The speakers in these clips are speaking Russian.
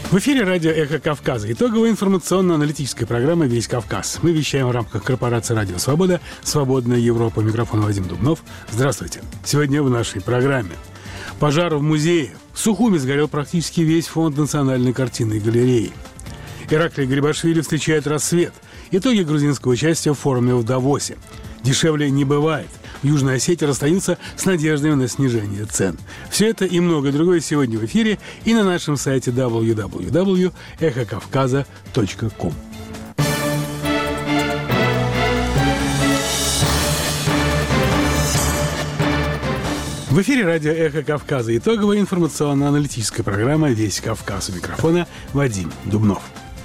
В эфире радио «Эхо Кавказа». Итоговая информационно-аналитическая программа «Весь Кавказ». Мы вещаем в рамках корпорации «Радио Свобода», «Свободная Европа». Микрофон Вадим Дубнов. Здравствуйте. Сегодня в нашей программе. Пожар в музее. В Сухуми сгорел практически весь фонд Национальной картинной галереи. Ираклий Грибашвили встречает рассвет. Итоги грузинского участия в форуме в Давосе. Дешевле не бывает. В Южной Осетии расстаются с надеждой на снижение цен. Все это и многое другое сегодня в эфире и на нашем сайте www.эхокавказа.ком. В эфире радио «Эхо Кавказа». Итоговая информационно-аналитическая программа «Весь Кавказ». У микрофона Вадим Дубнов.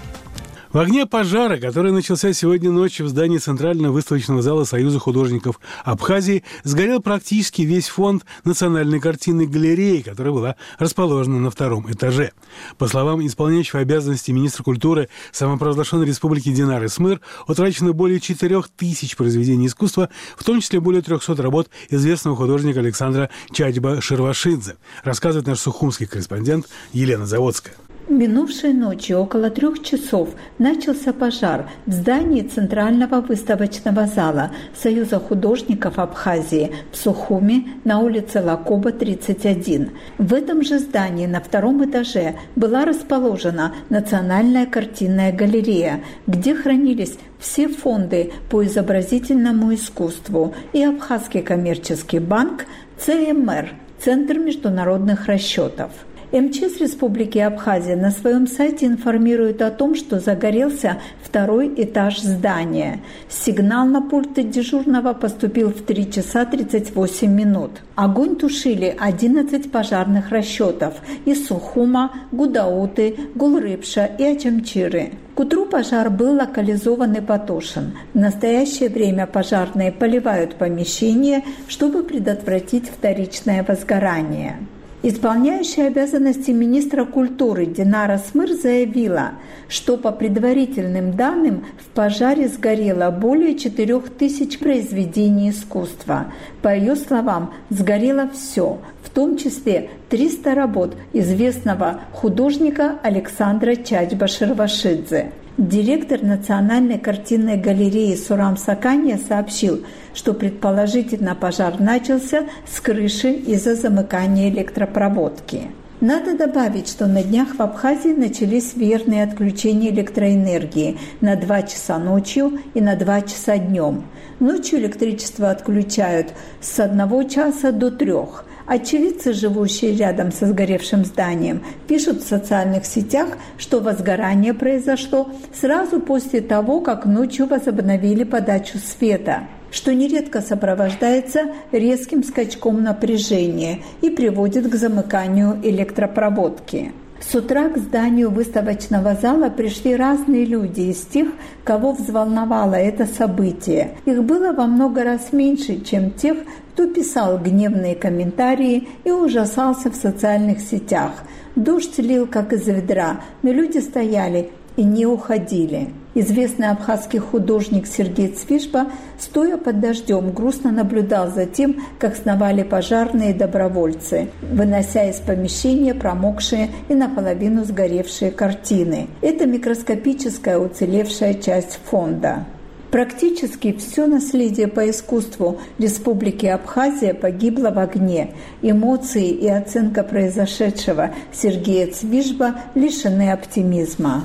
В огне пожара, который начался сегодня ночью в здании Центрального выставочного зала Союза художников Абхазии, сгорел практически весь фонд Национальной картинной галереи, которая была расположена на втором этаже. По словам исполняющего обязанности министра культуры самопровозглашенной республики Динары Смыр, утрачено более 4000 произведений искусства, в том числе более 300 работ известного художника Александра Чадьба-Шервашидзе, рассказывает наш сухумский корреспондент Елена Заводская. Минувшей ночью около 3 часов начался пожар в здании Центрального выставочного зала Союза художников Абхазии в Сухуми на улице Лакоба, 31. В этом же здании на втором этаже была расположена Национальная картинная галерея, где хранились все фонды по изобразительному искусству и Абхазский коммерческий банк ЦМР – Центр международных расчетов. МЧС Республики Абхазия на своем сайте информирует о том, что загорелся второй этаж здания. Сигнал на пульты дежурного поступил в 3 часа 38 минут. Огонь тушили 11 пожарных расчетов из Сухума, Гудауты, Гулрыбша и Ачамчиры. К утру пожар был локализован и потушен. В настоящее время пожарные поливают помещение, чтобы предотвратить вторичное возгорание. Исполняющая обязанности министра культуры Динара Смыр заявила, что по предварительным данным в пожаре сгорело более 4000 произведений искусства. По ее словам, сгорело все, в том числе 300 работ известного художника Александра Чадьба-Шервашидзе. Директор Национальной картинной галереи Сурам Саканья сообщил, что предположительно пожар начался с крыши из-за замыкания электропроводки. Надо добавить, что на днях в Абхазии начались веерные отключения электроэнергии на 2 часа ночью и на 2 часа днем. Ночью электричество отключают с 1 часа до 3. Очевидцы, живущие рядом со сгоревшим зданием, пишут в социальных сетях, что возгорание произошло сразу после того, как ночью возобновили подачу света, что нередко сопровождается резким скачком напряжения и приводит к замыканию электропроводки. С утра к зданию выставочного зала пришли разные люди из тех, кого взволновало это событие. Их было во много раз меньше, чем тех, кто писал гневные комментарии и ужасался в социальных сетях. Дождь лил, как из ведра, но люди стояли и не уходили. Известный абхазский художник Сергей Цвишба, стоя под дождем, грустно наблюдал за тем, как сновали пожарные добровольцы, вынося из помещения промокшие и наполовину сгоревшие картины. Это микроскопическая уцелевшая часть фонда. Практически все наследие по искусству Республики Абхазия погибло в огне. Эмоции и оценка произошедшего Сергея Цвишба лишены оптимизма.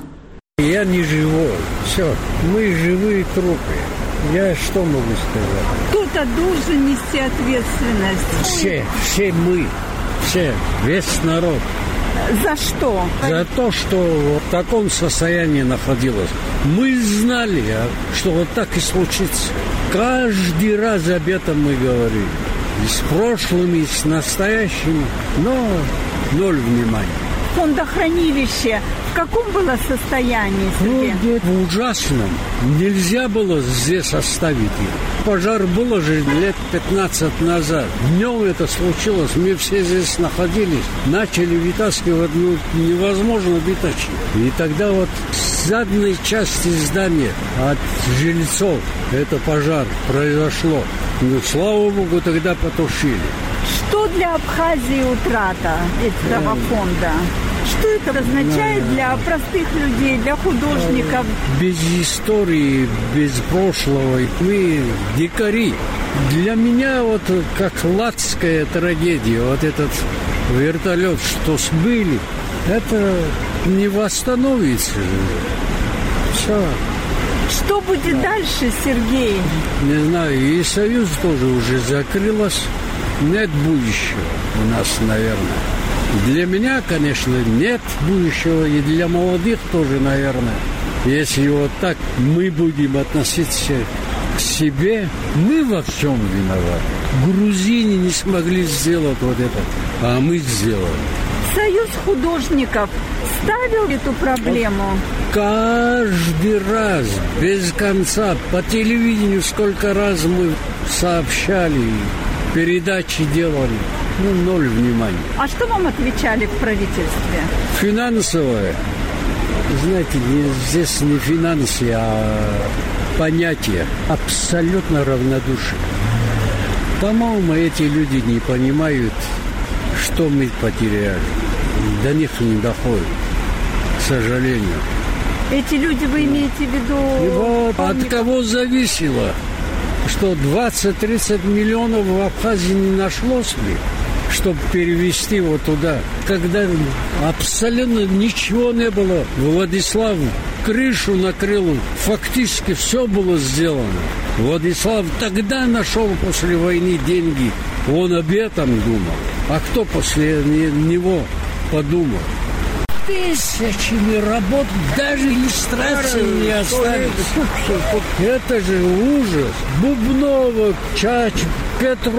Я не живой. Все, мы живые трупы. Я что могу сказать? Кто-то должен нести ответственность. Все мы, весь народ. За что? За то, что в таком состоянии находилось. Мы знали, что вот так и случится. Каждый раз об этом мы говорили. И с прошлым, и с настоящим, но 0 внимания. Фондохранилище в каком было состоянии, Сергей? В ужасном. Нельзя было здесь оставить их. Пожар был же лет 15 назад. Днем это случилось. Мы все здесь находились. Начали вытаскивать, невозможно вытащить. И тогда вот с задней части здания от жильцов это пожар произошло. Слава Богу, тогда потушили. Что для Абхазии утрата этого фонда? Что это означает для простых людей, для художников? Без истории, без прошлого мы дикари. Для меня вот как ладская трагедия, вот этот вертолет, что сбыли, это не восстановится. Все. Что будет дальше, Сергей? Не знаю, и Союз тоже уже закрылась. Нет будущего у нас, наверное. Для меня, конечно, нет будущего, и для молодых тоже, наверное. Если вот так мы будем относиться к себе, мы во всем виноваты. Грузины не смогли сделать вот это, а мы сделали. Союз художников ставил эту проблему? Каждый раз, без конца, по телевидению сколько раз мы сообщали, передачи делали, ноль внимания. А что вам отвечали в правительстве? Финансовое. Знаете, здесь не финансы, а понятие. Абсолютно равнодушие. По-моему, эти люди не понимают, что мы потеряли. До них не доходит, к сожалению. Эти люди, вы имеете в виду... И вот от кого зависело, что 20-30 миллионов в Абхазии не нашлось ли, чтобы перевести его туда, когда абсолютно ничего не было. Владислав крышу накрыл, фактически все было сделано. Владислав тогда нашел после войны деньги, он об этом думал. А кто после него подумал? Тысячами работ, даже иллюстрации не остались. Это же ужас. Бубнова, Чач, Петров.